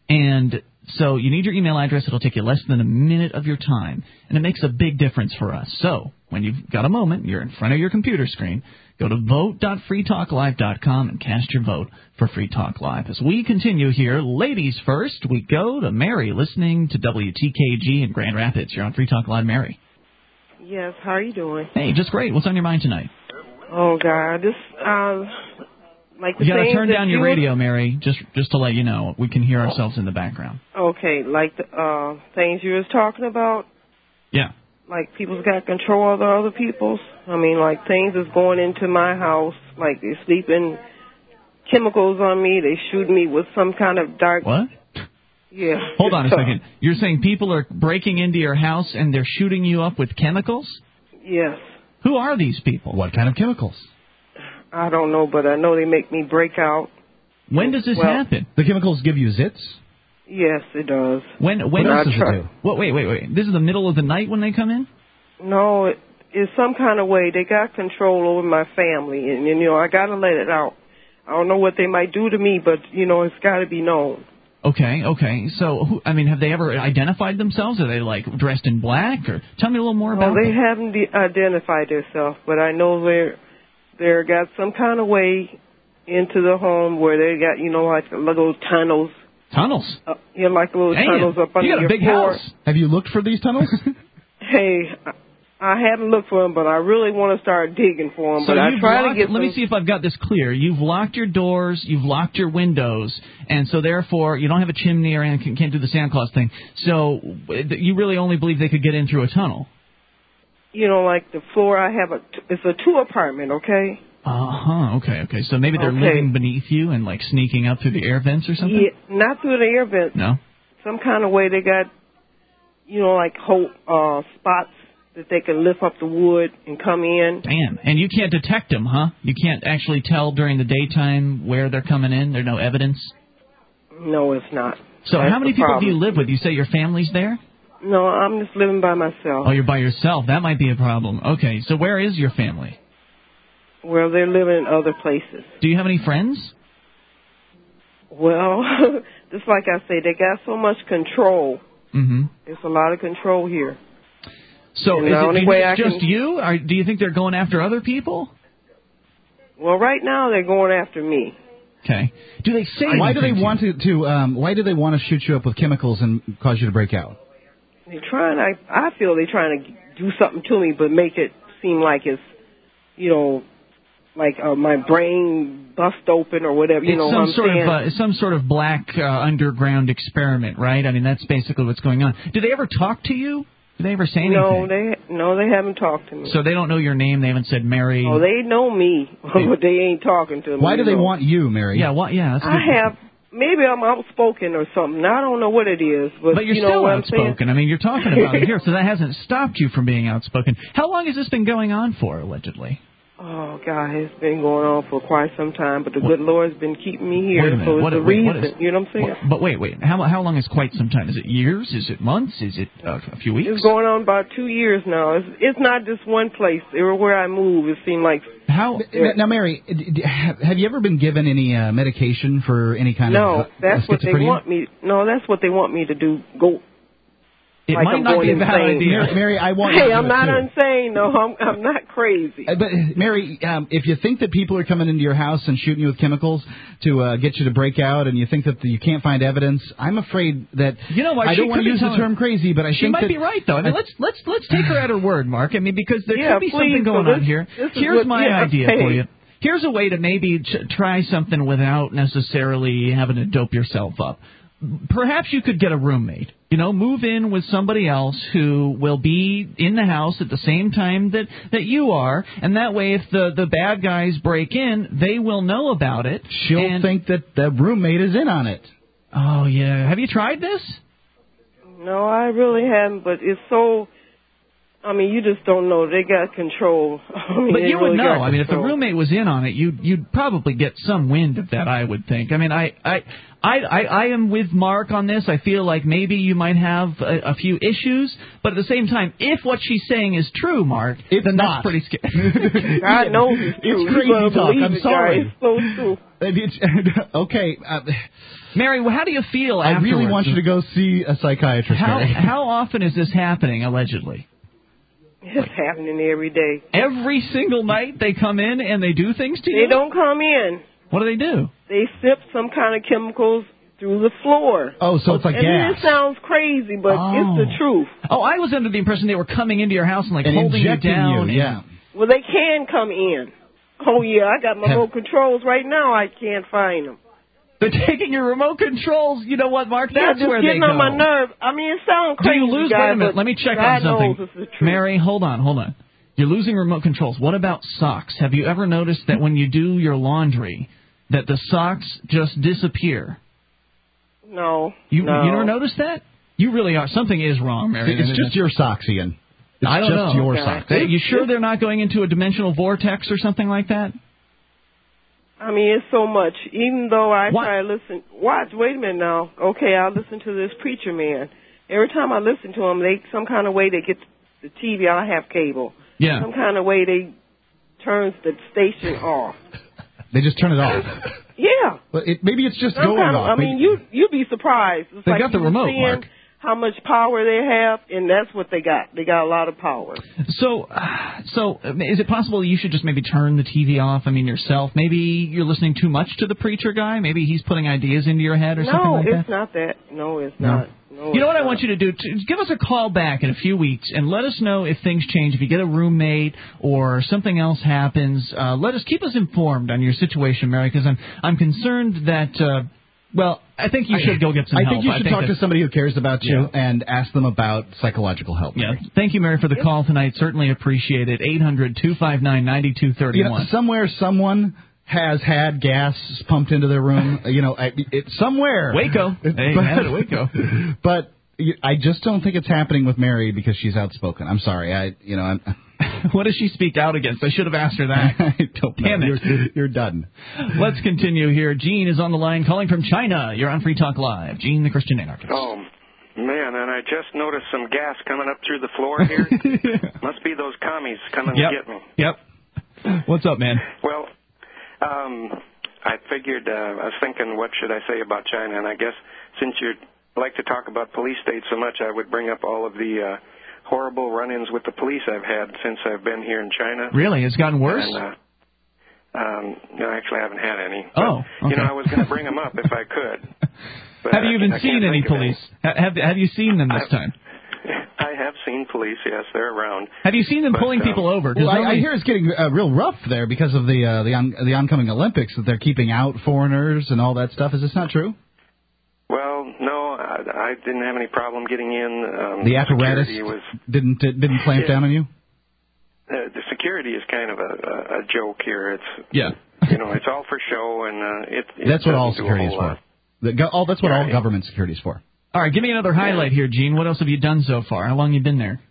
And so you need your email address. It'll take you less than a minute of your time, and it makes a big difference for us. So when you've got a moment, you're in front of your computer screen, go to vote dot free talk live dot com and cast your vote for Free Talk Live. As we continue here, ladies first, we go to Mary, listening to W T K G in Grand Rapids. You're on Free Talk Live, Mary. Yes, how are you doing? Hey, just great. What's on your mind tonight? Oh, God, this, uh, like the You got to things turn that down your you radio, Mary, just just to let you know. We can hear ourselves in the background. Okay, like the uh, things you was talking about? Yeah. Like people's got control of the other people's? I mean, like things is going into my house, like they're sleeping chemicals on me, they shoot me with some kind of dark... What? Yeah. Hold on a second. You're saying people are breaking into your house and they're shooting you up with chemicals? Yes. Who are these people? What kind of chemicals? I don't know, but I know they make me break out. When does this well, happen? The chemicals give you zits? Yes, it does. When when But does I it try- do? What, wait, wait, wait. This is the middle of the night when they come in? No, it is some kind of way. They got control over my family, and, and you know, I got to let it out. I don't know what they might do to me, but, you know, it's got to be known. Okay, okay. So, who, I mean, have they ever identified themselves? Are they, like, dressed in black? Or tell me a little more Well, about they them. haven't de- identified themselves, but I know they're they're got some kind of way into the home where they got, you know, like little tunnels. Tunnels? Uh, you know, like little Damn. tunnels up under You got a your big floor. house. Have you looked for these tunnels? Hey, I- I haven't looked for them, but I really want to start digging for them. So but I you've try locked, to get let me some- see if I've got this clear. You've locked your doors, you've locked your windows, and so therefore you don't have a chimney or anything, can't do the Santa Claus thing. So you really only believe they could get in through a tunnel? you know, like the floor I have, a it's a two apartment, okay? Uh-huh, okay, okay. So maybe they're Okay. living beneath you and, like, sneaking up through the air vents or something? Yeah, not through the air vents. No? Some kind of way they got, you know, like whole uh, spots that they can lift up the wood and come in. Damn. And you can't detect them, huh? You can't actually tell during the daytime where they're coming in? There's no evidence? No, it's not. So That's how many the people problem. do you live with? You say your family's there? No, I'm just living by myself. Oh, you're by yourself. That might be a problem. Okay, so where is your family? Well, they're living in other places. Do you have any friends? Well, just like I say, they got so much control. Mm-hmm. There's a lot of control here. So And is the it only do you way think I it's just can- you? Or do you think they're going after other people? Well, right now they're going after me. Okay. Do they say Why do they anything to want to, to um, why do they want to shoot you up with chemicals and cause you to break out? They're trying. I I feel they're trying to do something to me, but make it seem like it's, you know, like uh, my brain bust open or whatever. You It's know some what I'm sort saying? of uh, it's some sort of black uh, underground experiment, right? I mean, that's basically what's going on. Do they ever talk to you? Do they ever say anything? no, they no, they haven't talked to me. So they don't know your name. They haven't said Mary. Oh, they know me, but they ain't talking to me. Why do they you know. want you, Mary? Yeah, what? Yeah, that's a I good- have. Maybe I'm outspoken or something. I don't know what it is, but, But you're you know still what I'm saying? outspoken. I mean, you're talking about it here, so that hasn't stopped you from being outspoken. How long has this been going on for, allegedly? Oh God, it's been going on for quite some time, but the good Lord's been keeping me here, Wait a minute. so it's What- the wait, what reason. is- you know what I'm saying? What- but wait, wait. How how long is quite some time? Is it years? Is it months? Is it uh, a few weeks? It's going on about two years now. It's it's not just one place. Everywhere I move, it seemed like how. Now, Mary, d- d- have have you ever been given any uh, medication for any kind no. of uh, That's what they schizophrenia? want me. No, that's what they want me to do. Go. It like might I'm not going be a bad insane. idea. Mary, Mary, I want you Hey, to do I'm it, not too. insane. No, I'm I'm not crazy. Uh, But Mary, um, if you think that people are coming into your house and shooting you with chemicals to uh, get you to break out, and you think that you can't find evidence, I'm afraid that You know what? I she don't want could to be use the telling- term crazy, but I she think might that be right, though. I mean, let's let's let's take her at her word, Mark. I mean, because there Yeah, could be please, something going so on this- here. this is Here's what- my yeah, idea hey. for you. Here's a way to maybe ch- try something without necessarily having to dope yourself up. Perhaps you could get a roommate. You know, move in with somebody else who will be in the house at the same time that, that you are, and that way if the, the bad guys break in, they will know about it. she'll and- think that the roommate is in on it. Oh, yeah. Have you tried this? No, I really haven't. But it's so. I mean, you just don't know. They got control. I mean, But they you would really know. got I mean, if the control. roommate was in on it, you'd you'd probably get some wind of that. I would think. I mean, I I I I, I am with Mark on this. I feel like maybe you might have a, a few issues, but at the same time, if what she's saying is true, Mark, It's then not. that's pretty scary. God knows it's true. It's You crazy better talk. believe I'm it, sorry. guys. It's so true. It's- okay, uh, Mary, well, how do you feel I really afterwards? want you to go see a psychiatrist. How Mary. how often is this happening? Allegedly, It's happening every day. every single night they come in and they do things to you. They don't come in. What do they do? They sip some kind of chemicals through the floor. Oh, so it's like and gas. it sounds crazy, but Oh. it's the truth. Oh, I was under the impression they were coming into your house and like And holding you injecting down. you, and- yeah. Well, they can come in. Oh yeah, I got my Have- remote controls right now. I can't find them. They're taking your remote controls. You know what, Mark? Yeah, That's just where they getting go. on my nerve. I mean, it sounds Do crazy, you lose? guys, Wait a minute. but Let me check God on something. knows it's the truth. Mary, hold on, hold on. You're losing remote controls. What about socks? Have you ever noticed that when you do your laundry, that the socks just disappear? No, You no. you never noticed that? You really are. Something is wrong, Mary. It's just your socks, Ian. It's I don't just know. your Okay. socks. Hey, you sure they're not going into a dimensional vortex or something like that? I mean, it's so much. Even though I What? try to listen, watch. Wait a minute now. Okay, I'll listen to this preacher man. Every time I listen to him, they some kind of way they get the T V. I have cable. Yeah. Some kind of way they turns the station off. They just turn it off. Yeah. But it, maybe it's just Some going kind of, off. I mean, Maybe- you you'd be surprised. surprised. It's They like got the you were remote, seeing Mark. how much power they have, and that's what they got. They got a lot of power. So, uh, so uh, is it possible you should just maybe turn the T V off? I mean, yourself. Maybe you're listening too much to the preacher guy. Maybe he's putting ideas into your head or no, something like that. No, it's not that. No, it's No. not. No, You know what it's I want you to do? To give us a call back in a few weeks and let us know if things change. If you get a roommate or something else happens, uh, let us keep us informed on your situation, Mary, because I'm I'm concerned that. Uh, well, I think you should go get some I help. think you should talk to somebody who cares about you Yeah. and ask them about psychological help. Yeah. Thank you, Mary, for the call tonight. Certainly appreciate it. eight hundred two five nine nine two three one. You know, somewhere someone has had gas pumped into their room. You know, I- it, somewhere. Waco. Hey, but, had it, Waco. But you- I just don't think it's happening with Mary because she's outspoken. I'm sorry. I, you know, I'm. What does she speak out against? I should have asked her that. I don't know. Damn it. You're, you're done. Let's continue here. Gene is on the line calling from China. You're on Free Talk Live. Gene, the Christian anarchist. Oh, man, and I just noticed some gas coming up through the floor here. Must be those commies coming Yep. to get me. Yep. What's up, man? Well, um, I figured, uh, I was thinking, what should I say about China? And I guess since you like to talk about police states so much, I would bring up all of the uh, horrible run-ins with the police I've had since I've been here in China. Really? It's gotten worse? And, uh, um, no, actually, I haven't had any. Oh, But, okay. You know, I was going to bring them up if I could. But Have you I- even I seen can't any think of police? Ha- Have Have you seen them this I've- time? I have seen police, yes, they're around. Have you seen them But, pulling um, people over? 'Cause Well, I, I nobody- hear it's getting uh, real rough there because of the uh, the on, the oncoming Olympics that they're keeping out foreigners and all that stuff. Is this not true? Well, no, I, I didn't have any problem getting in. Um, The apparatus security was didn't uh, didn't clamp Yeah. down on you. uh, the security is kind of a, a, a joke here. It's yeah, you know, it's all for show, and uh, it, it That's what all doesn't do a security is whole for. lot. The, go- all that's what all Yeah. government security is for. All right, give me another highlight here, Gene. What else have you done so far? How long you been there?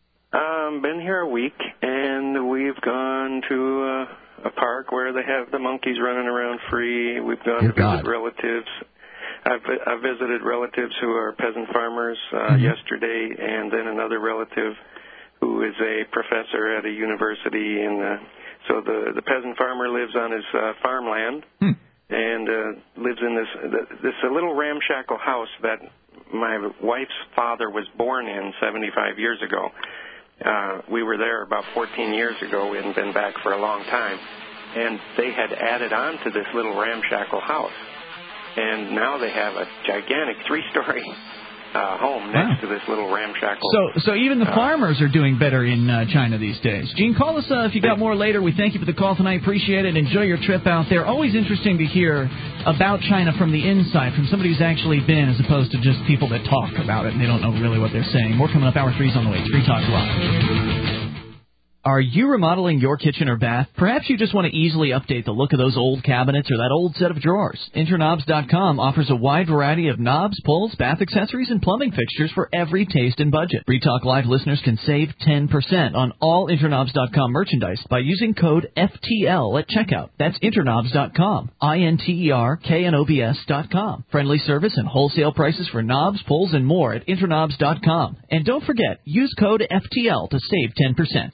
Um, been here a week, and we've gone to uh, a park where they have the monkeys running around free. We've gone Dear to visit God. relatives. I've, I've visited relatives who are peasant farmers uh, Mm-hmm. yesterday, and then another relative who is a professor at a university. In the, so the the peasant farmer lives on his uh, farmland Hmm. and uh, lives in this this a little ramshackle house that my wife's father was born in seventy-five years ago. Uh, we were there about fourteen years ago and been back for a long time, and they had added on to this little ramshackle house. And now they have a gigantic three-story uh, home next Wow. to this little ramshackle. So, so even the uh, farmers are doing better in uh, China these days. Gene, call us uh, if you got more later. We thank you for the call tonight. Appreciate it. Enjoy your trip out there. Always interesting to hear about China from the inside, from somebody who's actually been, as opposed to just people that talk about it and they don't know really what they're saying. More coming up. Hour three's on the way. It's Free Talk Live. Are you remodeling your kitchen or bath? Perhaps you just want to easily update the look of those old cabinets or that old set of drawers. Interknobs dot com offers a wide variety of knobs, pulls, bath accessories, and plumbing fixtures for every taste and budget. Free Talk Live listeners can save ten percent on all Interknobs dot com merchandise by using code F T L at checkout. That's Interknobs dot com. I N T E R K N O B S dot com. Friendly service and wholesale prices for knobs, pulls, and more at Interknobs dot com. And don't forget, use code F T L to save ten percent.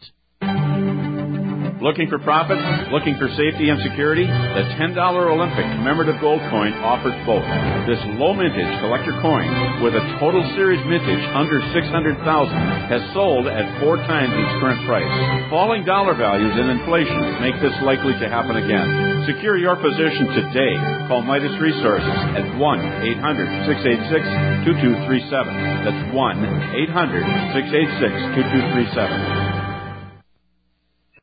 Looking for profit? Looking for safety and security? The ten dollar Olympic commemorative gold coin offers both. This low mintage collector coin with a total series mintage under six hundred thousand dollars has sold at four times its current price. Falling dollar values and inflation make this likely to happen again. Secure your position today. Call Midas Resources at one eight hundred six eight six two two three seven. That's one eight hundred six eight six two two three seven.